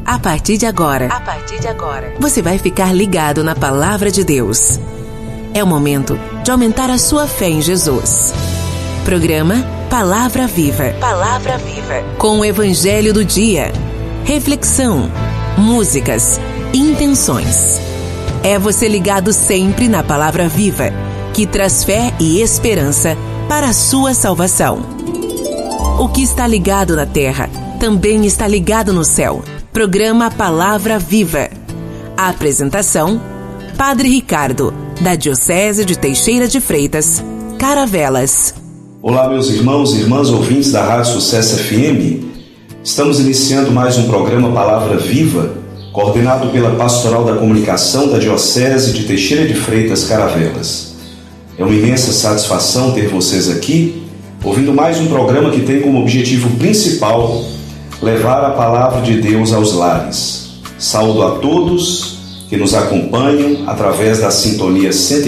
A partir de agora, você vai ficar ligado na Palavra de Deus. É o momento de aumentar a sua fé em Jesus. Programa Palavra Viva. Palavra Viva. Com o Evangelho do Dia. Reflexão, músicas, intenções. É você ligado sempre na Palavra Viva, que traz fé e esperança para a sua salvação. O que está ligado na terra também está ligado no céu. Programa Palavra Viva. A apresentação: Padre Ricardo, da Diocese de Teixeira de Freitas, Caravelas. Olá, meus irmãos e irmãs ouvintes da Rádio Sucesso FM. Estamos iniciando mais um programa Palavra Viva, coordenado pela Pastoral da Comunicação da Diocese de Teixeira de Freitas, Caravelas. É uma imensa satisfação ter vocês aqui, ouvindo mais um programa que tem como objetivo principal levar a Palavra de Deus aos lares. Saúdo a todos que nos acompanham através da sintonia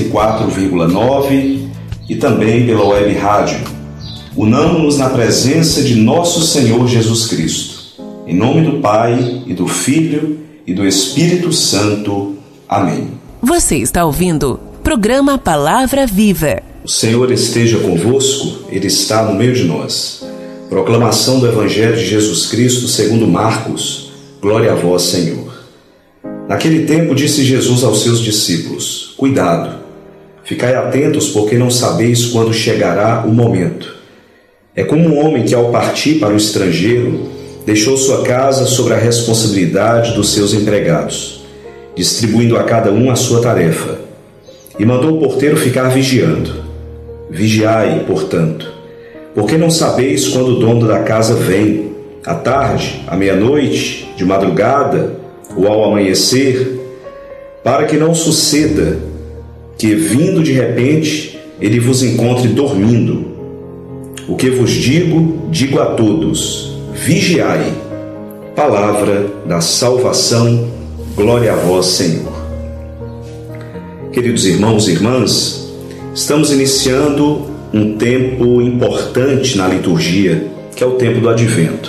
104,9 e também pela web rádio. Unamos-nos na presença de nosso Senhor Jesus Cristo. Em nome do Pai, e do Filho, e do Espírito Santo. Amém. Você está ouvindo Programa Palavra Viva. O Senhor esteja convosco, Ele está no meio de nós. Proclamação do Evangelho de Jesus Cristo segundo Marcos. Glória a vós, Senhor. Naquele tempo disse Jesus aos seus discípulos: Cuidado, ficai atentos, porque não sabeis quando chegará o momento. É como um homem que, ao partir para o estrangeiro, deixou sua casa sob a responsabilidade dos seus empregados, distribuindo a cada um a sua tarefa, e mandou o porteiro ficar vigiando. Vigiai, portanto, porque não sabeis quando o dono da casa vem, à tarde, à meia-noite, de madrugada ou ao amanhecer, para que não suceda que, vindo de repente, ele vos encontre dormindo. O que vos digo, digo a todos: vigiai. Palavra da salvação. Glória a vós, Senhor. Queridos irmãos e irmãs, estamos iniciando um tempo importante na liturgia, que é o tempo do Advento.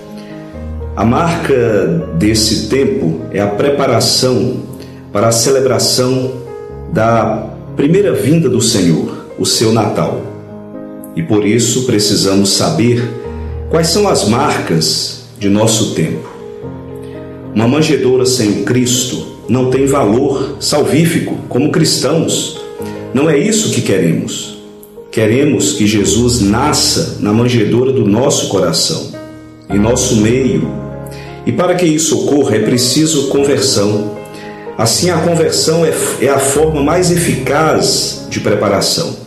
A marca desse tempo é a preparação para a celebração da primeira vinda do Senhor, o seu Natal. E por isso precisamos saber quais são as marcas de nosso tempo. Uma manjedoura sem o Cristo não tem valor salvífico como cristãos. Não é isso que queremos. Queremos que Jesus nasça na manjedoura do nosso coração, em nosso meio. E para que isso ocorra é preciso conversão. Assim, a conversão é a forma mais eficaz de preparação.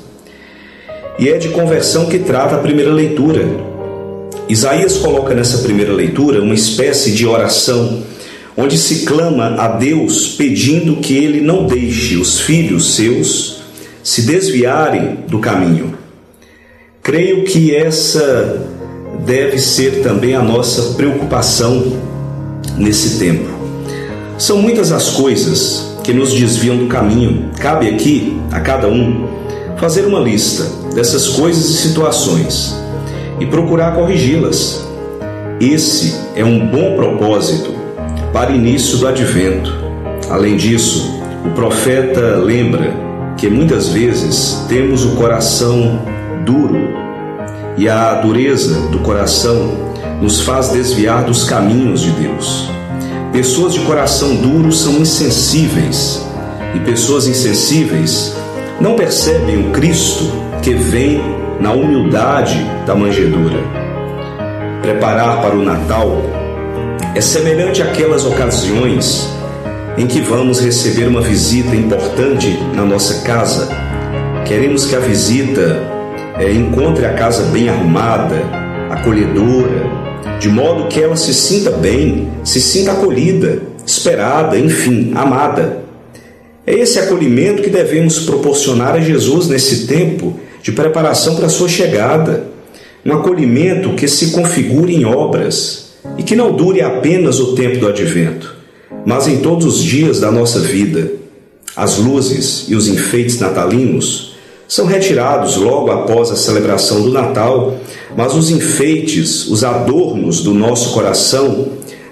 E é de conversão que trata a primeira leitura. Isaías coloca nessa primeira leitura uma espécie de oração, onde se clama a Deus pedindo que Ele não deixe os filhos seus se desviarem do caminho. Creio que essa deve ser também a nossa preocupação nesse tempo. São muitas as coisas que nos desviam do caminho. Cabe aqui, a cada um, fazer uma lista dessas coisas e situações e procurar corrigi-las. Esse é um bom propósito para início do Advento. Além disso, o profeta lembra que muitas vezes temos o coração duro e a dureza do coração nos faz desviar dos caminhos de Deus. Pessoas de coração duro são insensíveis, e pessoas insensíveis não percebem o Cristo que vem na humildade da manjedoura. Preparar para o Natal é semelhante àquelas ocasiões em que vamos receber uma visita importante na nossa casa. Queremos que a visita encontre a casa bem arrumada, acolhedora, de modo que ela se sinta bem, se sinta acolhida, esperada, enfim, amada. É esse acolhimento que devemos proporcionar a Jesus nesse tempo de preparação para a sua chegada. Um acolhimento que se configure em obras e que não dure apenas o tempo do Advento, mas em todos os dias da nossa vida. As luzes e os enfeites natalinos são retirados logo após a celebração do Natal, mas os enfeites, os adornos do nosso coração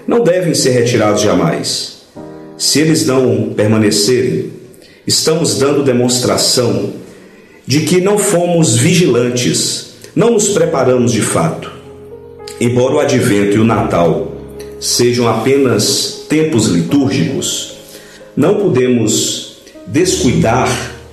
não devem ser retirados jamais. Se eles não permanecerem, estamos dando demonstração de que não fomos vigilantes, não nos preparamos de fato. Embora o Advento e o Natal sejam apenas tempos litúrgicos, não podemos descuidar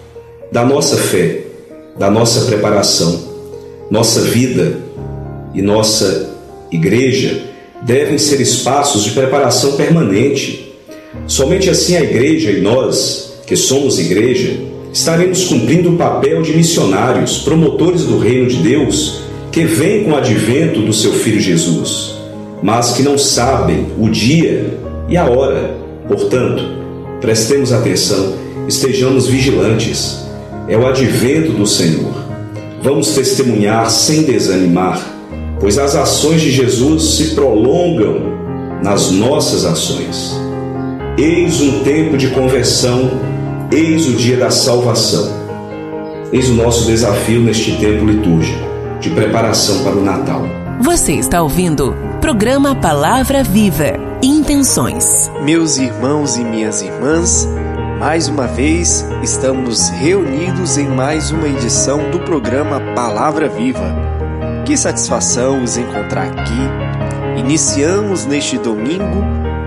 da nossa fé, da nossa preparação. Nossa vida e nossa igreja devem ser espaços de preparação permanente. Somente assim a igreja e nós, que somos igreja, estaremos cumprindo o papel de missionários, promotores do reino de Deus, que vem com o advento do seu Filho Jesus, mas que não sabem o dia e a hora. Portanto, prestemos atenção, estejamos vigilantes. É o advento do Senhor. Vamos testemunhar sem desanimar, pois as ações de Jesus se prolongam nas nossas ações. Eis um tempo de conversão, eis o dia da salvação. Eis o nosso desafio neste tempo litúrgico, de preparação para o Natal. Você está ouvindo o programa Palavra Viva, Intenções. Meus irmãos e minhas irmãs, mais uma vez estamos reunidos em mais uma edição do programa Palavra Viva. Que satisfação os encontrar aqui. Iniciamos neste domingo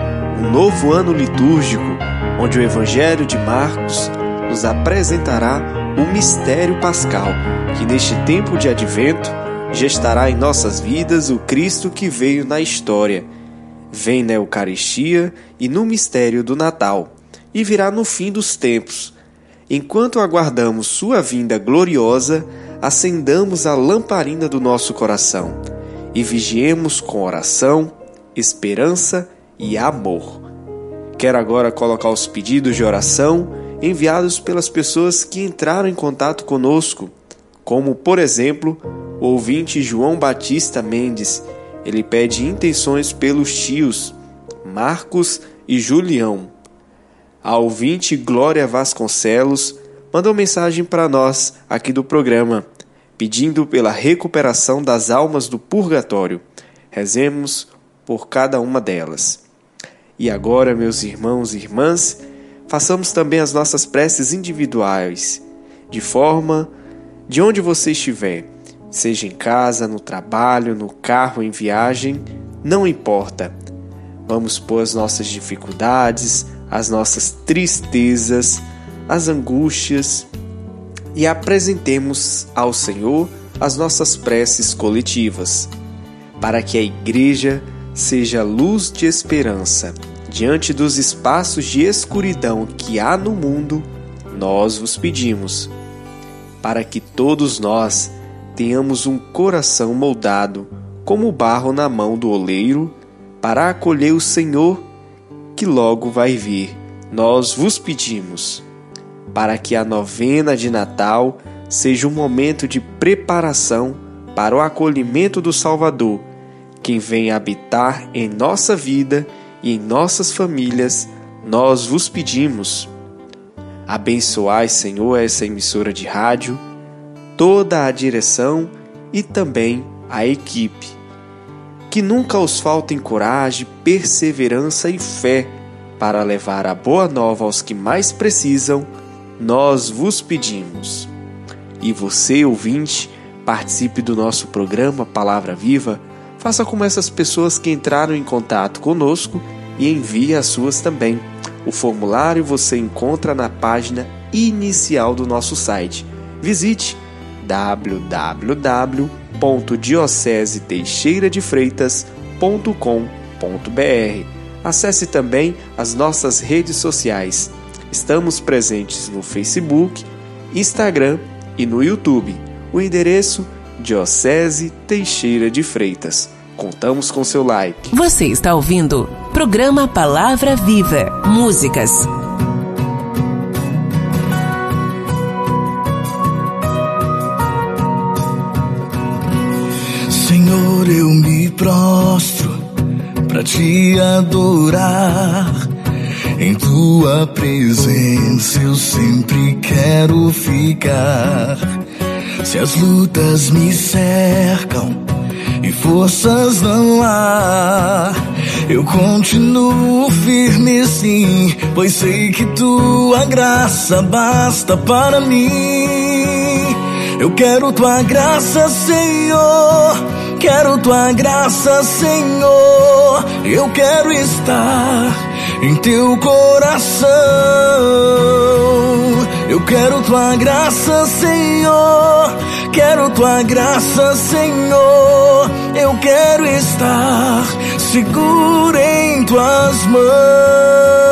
um novo ano litúrgico, onde o Evangelho de Marcos nos apresentará o mistério pascal, que neste tempo de advento gestará em nossas vidas o Cristo que veio na história. Vem na Eucaristia e no mistério do Natal, e virá no fim dos tempos. Enquanto aguardamos sua vinda gloriosa, acendamos a lamparina do nosso coração e vigiemos com oração, esperança e amor. Quero agora colocar os pedidos de oração enviados pelas pessoas que entraram em contato conosco, como, por exemplo, o ouvinte João Batista Mendes. Ele pede intenções pelos tios Marcos e Julião. A ouvinte Glória Vasconcelos mandou mensagem para nós aqui do programa, pedindo pela recuperação das almas do purgatório. Rezemos por cada uma delas. E agora, meus irmãos e irmãs, façamos também as nossas preces individuais, de forma de onde você estiver, seja em casa, no trabalho, no carro, em viagem, não importa. Vamos pôr as nossas dificuldades, as nossas tristezas, as angústias e apresentemos ao Senhor as nossas preces coletivas, para que a Igreja seja luz de esperança. Diante dos espaços de escuridão que há no mundo, nós vos pedimos, para que todos nós tenhamos um coração moldado como barro na mão do oleiro, para acolher o Senhor que logo vai vir. Nós vos pedimos, para que a novena de Natal seja um momento de preparação para o acolhimento do Salvador, quem vem habitar em nossa vida e em nossas famílias. Nós vos pedimos. Abençoai, Senhor, essa emissora de rádio, toda a direção e também a equipe. Que nunca os faltem coragem, perseverança e fé para levar a boa nova aos que mais precisam. Nós vos pedimos. E você, ouvinte, participe do nosso programa Palavra Viva. Faça como essas pessoas que entraram em contato conosco e envie as suas também. O formulário você encontra na página inicial do nosso site. Visite www.dioceseteixeiradefreitas.com.br. Acesse também as nossas redes sociais. Estamos presentes no Facebook, Instagram e no YouTube. O endereço Diocese Teixeira de Freitas. Contamos com seu like. Você está ouvindo programa Palavra Viva. Músicas. Senhor, eu me prostro pra te adorar. Em tua presença eu sempre quero ficar. Se as lutas me cercam e forças não há. Eu continuo firme sim, pois sei que tua graça basta para mim. Eu quero tua graça, Senhor, quero tua graça, Senhor. Eu quero estar em teu coração. Eu quero tua graça, Senhor, quero tua graça, Senhor. Eu quero estar seguro em tuas mãos.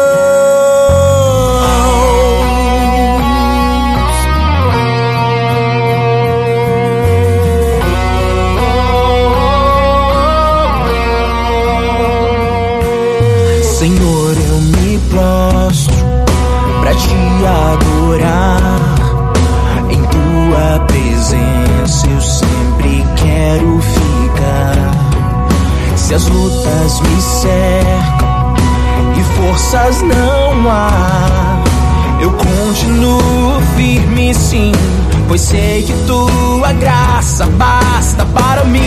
Senhor, eu me prostro pra te adorar. Em tua presença eu sempre quero ficar. Se as lutas me cercam e forças não há, eu continuo firme sim, pois sei que tua graça basta para mim.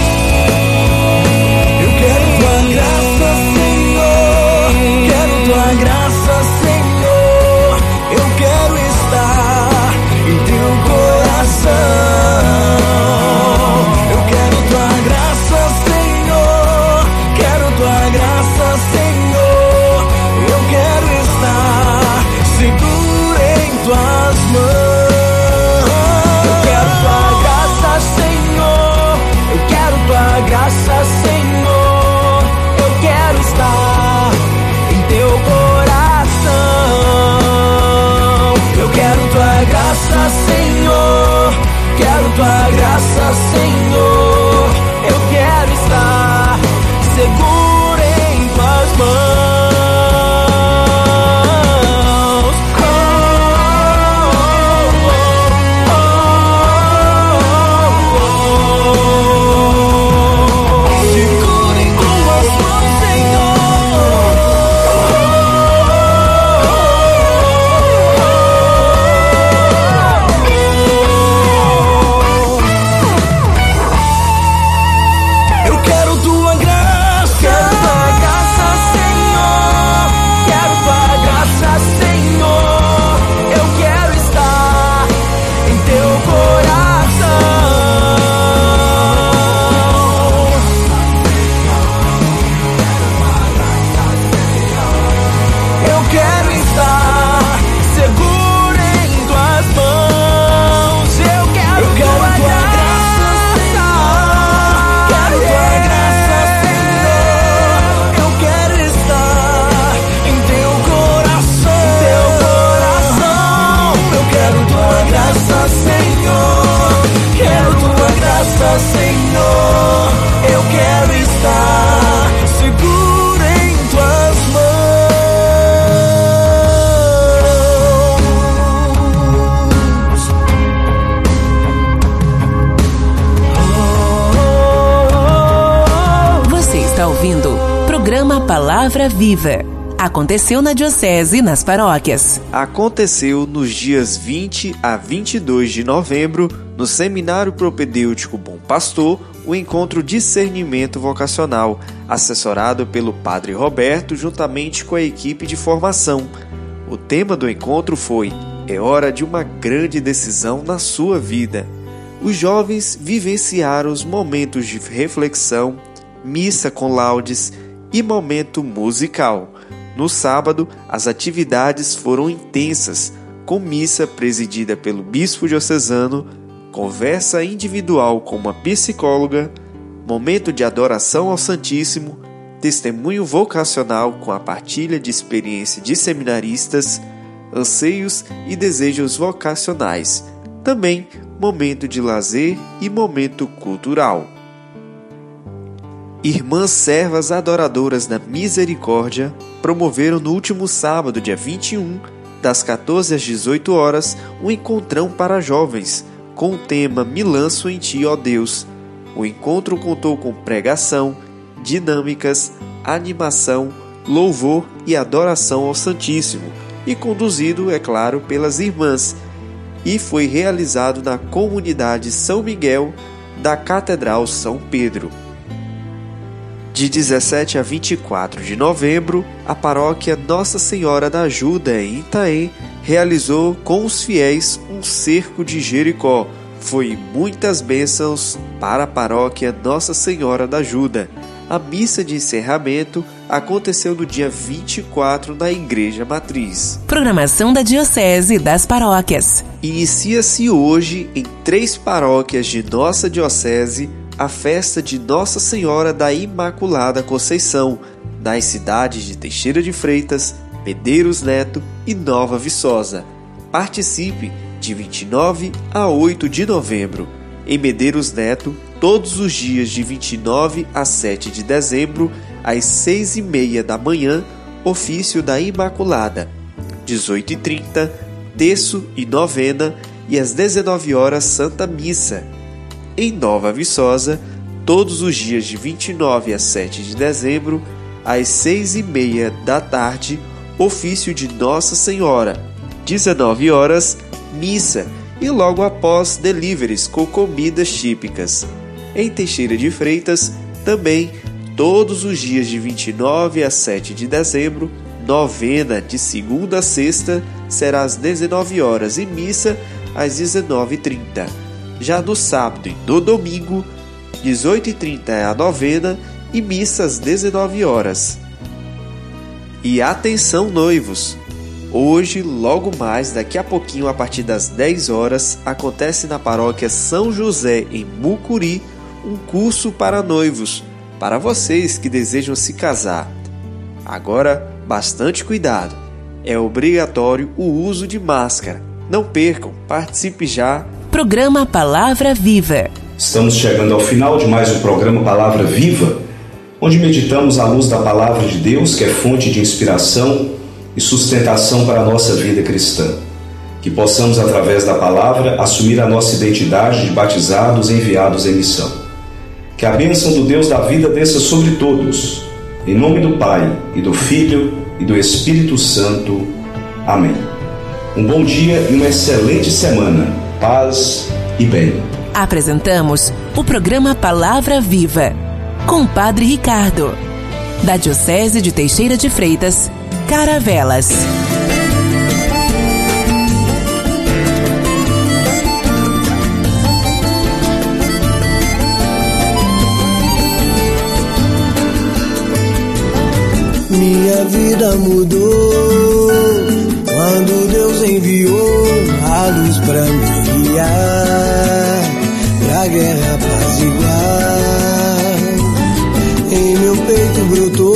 Eu quero tua graça, Senhor, quero tua graça, Senhor. Eu quero estar em teu coração. Eu quero tua graça, Senhor, quero tua graça, Senhor. Eu quero estar seguro em tuas mãos. Eu quero tua graça, Senhor, eu quero tua graça, Senhor. Eu quero estar em teu coração. Eu quero tua graça, Senhor, quero tua graça, Senhor. Eu quero estar seguro em tuas mãos. Seguro em tuas mãos, Senhor. Eu quero tua graça, Senhor. Quero tua graça, Senhor. Eu quero estar em teu coração. Eu quero estar seguro em tuas mãos. Eu quero tua graça, Senhor. Quero tua graça, Senhor. Eu quero estar em teu coração. Eu quero tua graça, Senhor. Quero tua graça, Senhor. Eu quero estar seguro em tuas mãos. Você está ouvindo o programa Palavra Viva. Aconteceu na Diocese e nas paróquias. Aconteceu nos dias 20 a 22 de novembro, no Seminário Propedêutico Bom Pastor, o encontro Discernimento Vocacional, assessorado pelo Padre Roberto, juntamente com a equipe de formação. O tema do encontro foi: é hora de uma grande decisão na sua vida. Os jovens vivenciaram os momentos de reflexão, missa com laudes e momento musical. No sábado, as atividades foram intensas, com missa presidida pelo bispo diocesano, conversa individual com uma psicóloga, momento de adoração ao Santíssimo, testemunho vocacional com a partilha de experiência de seminaristas, anseios e desejos vocacionais, também momento de lazer e momento cultural. Irmãs Servas Adoradoras da Misericórdia promoveram no último sábado, dia 21, das 14 às 18 horas, um encontrão para jovens, com o tema Me Lanço em Ti, ó Deus. O encontro contou com pregação, dinâmicas, animação, louvor e adoração ao Santíssimo, e conduzido, é claro, pelas irmãs, e foi realizado na comunidade São Miguel da Catedral São Pedro. De 17 a 24 de novembro, a paróquia Nossa Senhora da Ajuda, em Itaém, realizou com os fiéis um cerco de Jericó. Foi muitas bênçãos para a paróquia Nossa Senhora da Ajuda. A missa de encerramento aconteceu no dia 24 na Igreja Matriz. Programação da Diocese e das Paróquias. Inicia-se hoje em 3 paróquias de nossa Diocese a festa de Nossa Senhora da Imaculada Conceição, nas cidades de Teixeira de Freitas, Medeiros Neto e Nova Viçosa. Participe de 29 a 8 de novembro. Em Medeiros Neto, todos os dias de 29 a 7 de dezembro, às 6h30 da manhã, ofício da Imaculada. 18h30, terço e novena, e às 19 horas, Santa Missa. Em Nova Viçosa, todos os dias de 29 a 7 de dezembro, às 6h30 da tarde, ofício de Nossa Senhora. 19 horas, missa, e logo após, deliveries com comidas típicas. Em Teixeira de Freitas, também, todos os dias de 29 a 7 de dezembro, novena de segunda a sexta, será às 19 horas e missa às 19h30. Já no sábado e no domingo, 18h30 é a novena e missa às 19 horas. E atenção, noivos! Hoje, logo mais, daqui a pouquinho, a partir das 10 horas, acontece na paróquia São José, em Mucuri, um curso para noivos, para vocês que desejam se casar. Agora, bastante cuidado. É obrigatório o uso de máscara. Não percam, participe já. Programa Palavra Viva. Estamos chegando ao final de mais um programa Palavra Viva, onde meditamos à luz da Palavra de Deus, que é fonte de inspiração e sustentação para a nossa vida cristã. Que possamos, através da Palavra, assumir a nossa identidade de batizados enviados em missão. Que a bênção do Deus da vida desça sobre todos. Em nome do Pai, e do Filho, e do Espírito Santo. Amém. Um bom dia e uma excelente semana. Paz e bem. Apresentamos o programa Palavra Viva, com o Padre Ricardo, da Diocese de Teixeira de Freitas, Caravelas. Minha vida mudou quando Deus enviou a luz pra me guiar, pra guerra apaziguar. Em meu peito brotou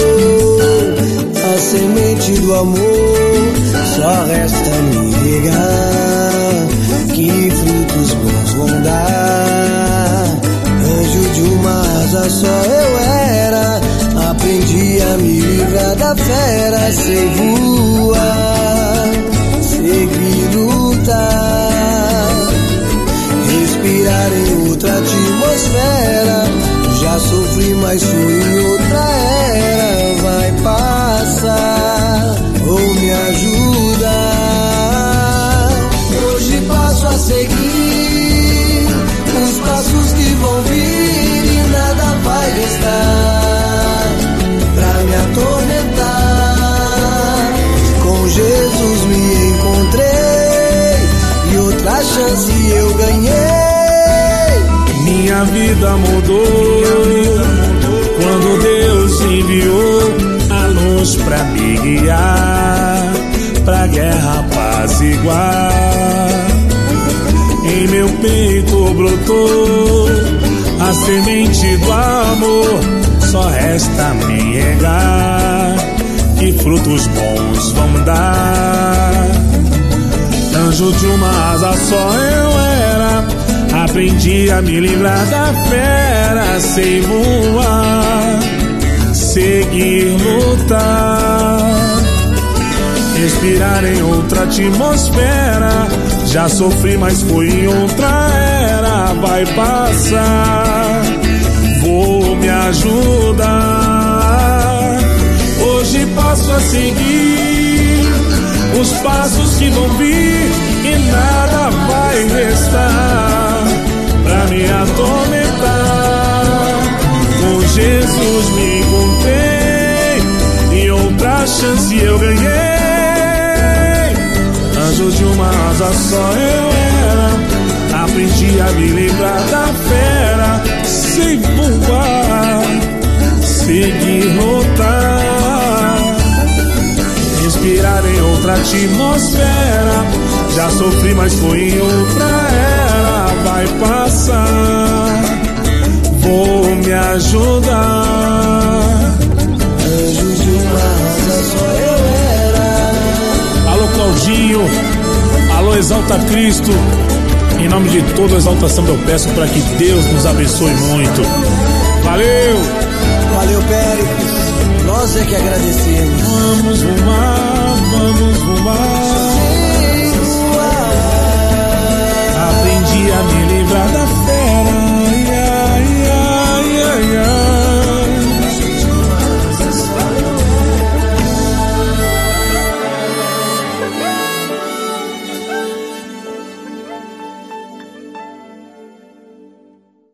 a semente do amor, só resta me regar, que frutos bons vão dar. Anjo de uma asa só eu era, aprendi a me livrar da fera, sei voar, seguir, lutar, respirar em outra atmosfera. Já sofri, mas fui em outra era. Vai passar, ou me ajudar. Hoje passo a seguir os passos que vão vir e nada vai restar pra me atormentar. Com Jesus me encontrei e outra chance eu ganhei. Minha vida mudou quando Deus enviou a luz pra me guiar, pra guerra apaziguar. Em meu peito brotou a semente do amor, só resta me regar, que frutos bons vão dar. Anjo de uma asa só eu era, aprendi a me livrar da fera, sei voar, seguir, lutar, respirar em outra atmosfera. Já sofri, mas fui em outra era. Vai passar, vou me ajudar. Hoje passo a seguir os passos que vão vir e nada vai restar pra me atormentar. Com Jesus me eu ganhei. Anjo de uma asa só eu era. Aprendi a me livrar da fera, sem voar, seguir lutar, respirar em outra atmosfera. Já sofri, mas foi em outra era. Vai passar, vou me ajudar. Anjo de uma asa só eu era. Alô Claudinho, alô Exalta Cristo. Em nome de toda a exaltação eu peço para que Deus nos abençoe muito. Valeu! Valeu, Péricles. Nós é que agradecemos. Vamos voar, vamos voar.